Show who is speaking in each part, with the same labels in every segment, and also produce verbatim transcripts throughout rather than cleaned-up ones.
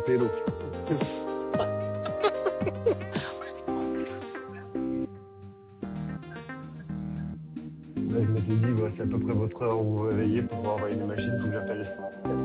Speaker 1: péter l'eau. Là, je m'étais dit, ouais, c'est à peu près votre heure où vous vous réveillez pour pouvoir envoyer une machine, faut que j'appelle.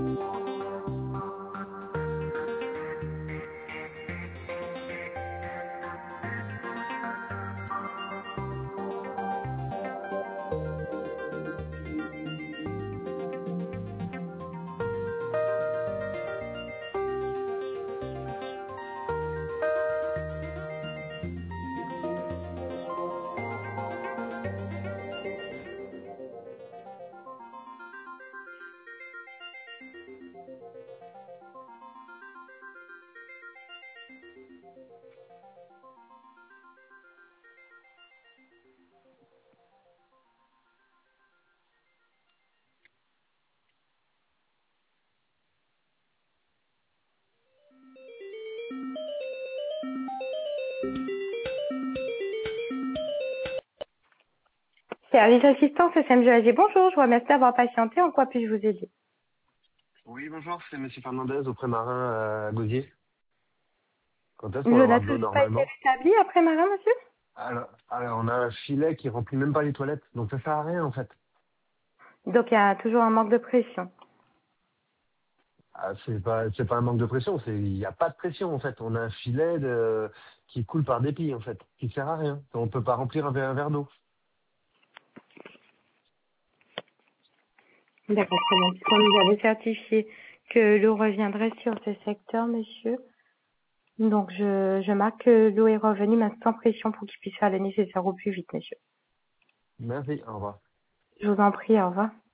Speaker 2: Service assistance S M G A G, bonjour, je vous remercie d'avoir patienté, en quoi puis-je vous aider?
Speaker 1: Oui, bonjour, c'est Monsieur Fernandez au Prémarin à Gaudier. Quand est-ce qu'on va
Speaker 2: L'eau n'a
Speaker 1: avoir de l'eau
Speaker 2: toujours pas été
Speaker 1: normalement?
Speaker 2: rétablie après Marin, monsieur?
Speaker 1: alors, alors, on a un filet qui remplit même pas les toilettes, donc ça sert à rien en fait.
Speaker 2: Donc il y a toujours un manque de pression.
Speaker 1: Ah, c'est pas, c'est pas un manque de pression, c'est, il n'y a pas de pression en fait. On a un filet de, qui coule par dépit en fait, qui sert à rien. On peut pas remplir un verre, un verre d'eau.
Speaker 2: D'accord, très bien. Puisqu'on nous avait certifié que l'eau reviendrait sur ce secteur, monsieur. Donc je, je marque que l'eau est revenue, mais sans pression pour qu'il puisse faire le nécessaire au plus vite, monsieur.
Speaker 1: Merci, au revoir.
Speaker 2: Je vous en prie, au revoir.